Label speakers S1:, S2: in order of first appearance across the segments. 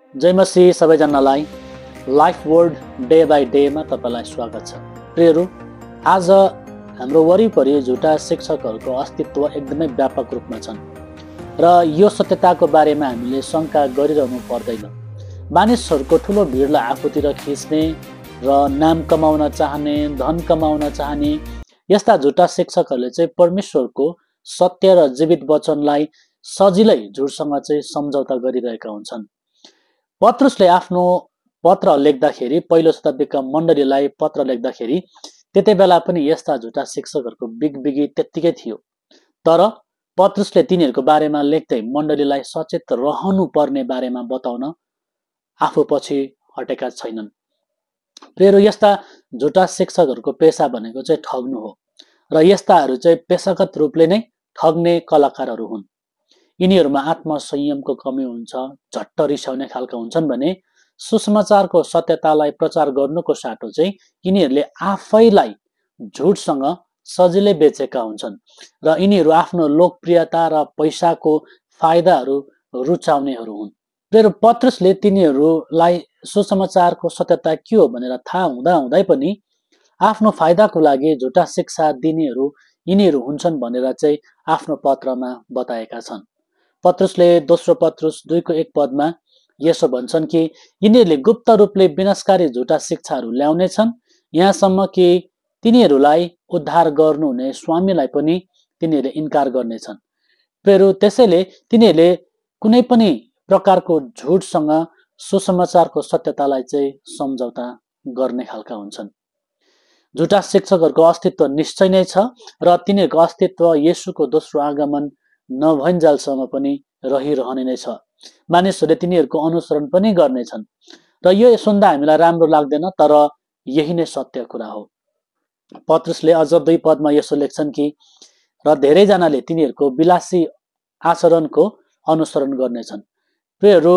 S1: जय मसीह सबैजनालाई life word day by डेमा तपाईलाई स्वागत छ। प्रियहरू, आज हाम्रो वरिपरि झुटा शिक्षकहरूको अस्तित्व एकदमै व्यापक रूपमा छन् र यो सत्यताको बारेमा हामीले शङ्का गरिरहनु पर्दैन। मानिसहरूको ठुलो भिडलाई आफूतिर खिच्ने र नाम कमाउन चाहने, धन कमाउन चाहने यस्ता झुटा शिक्षकहरूले चाहिँ परमेश्वरको सत्य र जीवित वचनलाई सजिलै झुटसँग चाहिँ सम्झौता गरिरहेका हुन्छन्। पत्रुसले आफ्नो पत्र लेख्दाखेरि, पहिलो शताब्दीका मण्डलीलाई पत्र लेख्दाखेरि त्यति बेला पनि यस्ता झुटा शिक्षकहरूको बिगबिगी त्यत्तिकै थियो। तर पत्रुसले तिनीहरूको बारेमा लेख्दै मण्डलीलाई सचेत रहनु पर्ने बारेमा बताउन आफू पछि हटेका छैनन्। प्रियहरू, यस्ता झुटा शिक्षकहरूको पेसा भनेको चाहिँ ठग्नु हो र यस्ताहरू चाहिँ पेशागत रूपले नै ठग्ने कलाकारहरू हुन्। यिनीहरूमा आत्मसंयमको कमी हुन्छ, झट्ट रिसाउने खालका हुन्छन् भने सुसमाचारको सत्यतालाई प्रचार गर्नुको साटो चाहिँ यिनीहरूले आफैलाई झुटसँग सजिलै बेचेका हुन्छन् र यिनीहरू आफ्नो लोकप्रियता र पैसाको फाइदाहरू रुचाउनेहरू हुन्। प्रिय पत्रुसले तिनीहरूलाई सुसमाचारको सत्यता के हो भनेर थाहा हुँदै पनि आफ्नो फाइदाको लागि झुटा शिक्षा दिनेहरू यिनीहरू हुन्छन् भनेर चाहिँ आफ्नो पत्रमा बताएका छन्। पत्रुसले दोस्रो पत्रुस 2:1 यसो भन्छन् कि यिनीहरूले गुप्त रूपले विनाशकारी झुटा शिक्षाहरू ल्याउने छन्, यहाँसम्म कि तिनीहरूलाई उद्धार गर्नुहुने स्वामीलाई पनि तिनीहरूले इन्कार गर्नेछन्। फेरि त्यसैले तिनीहरूले कुनै पनि प्रकारको झुटसँग सुसमाचारको सत्यतालाई चाहिँ सम्झौता गर्ने खालका हुन्छन्। झुटा शिक्षकहरूको अस्तित्व निश्चय नै छ र तिनीहरूको अस्तित्व येशूको दोस्रो आगमन नभइन्जेलसम्म पनि रहिरहने नै छ। मानिसहरूले तिनीहरूको अनुसरण पनि गर्नेछन् र यो सुन्दा हामीलाई राम्रो लाग्दैन, तर यही नै सत्य कुरा हो। पत्रुसले अझ 2 यसो लेख्छन् कि र धेरैजनाले तिनीहरूको विलासी आचरणको अनुसरण गर्नेछन्। प्रियहरू,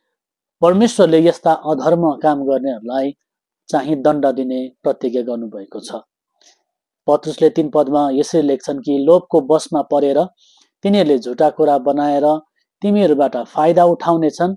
S1: परमेश्वरले यस्ता अधर्म काम गर्नेहरूलाई चाहिँ दण्ड दिने प्रतिज्ञा गर्नुभएको छ। पत्रुसले 3 यसरी लेख्छन् कि लोभको बसमा परेर तिनीहरूले झुटा कुरा बनाएर तिमीहरूबाट फाइदा उठाउनेछन्।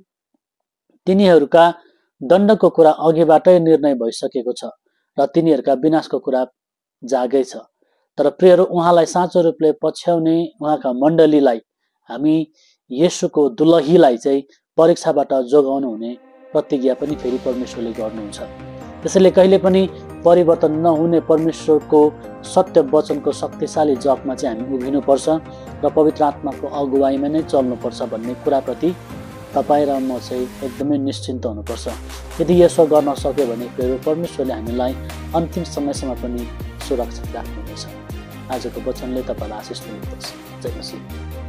S1: तिनीहरूका दण्डको कुरा अघिबाटै निर्णय भइसकेको छ र तिनीहरूका विनाशको कुरा जागै छ। तर प्रियहरू, उहाँलाई साँचो रूपले पछ्याउने उहाँका मण्डलीलाई, हामी येशूको दुलहीलाई चाहिँ परीक्षाबाट जोगाउनु हुने प्रतिज्ञा पनि फेरि परमेश्वरले गर्नुहुन्छ। त्यसैले कहिले पनि परिवर्तन नहुने परमेश्वरको सत्य वचनको शक्तिशाली जगमा चाहिँ हामी उभिनुपर्छ र पवित्र आत्माको अगुवाईमा नै चल्नुपर्छ भन्ने कुराप्रति तपाईँ र म चाहिँ एकदमै निश्चिन्त हुनुपर्छ। यदि यसो गर्न सक्यो भने फेरि परमेश्वरले हामीलाई अन्तिम समयसम्म पनि सुरक्षित राख्नुहुनेछ। आजको वचनले तपाईँलाई आशिष दिनुहोस्। जय मसीह।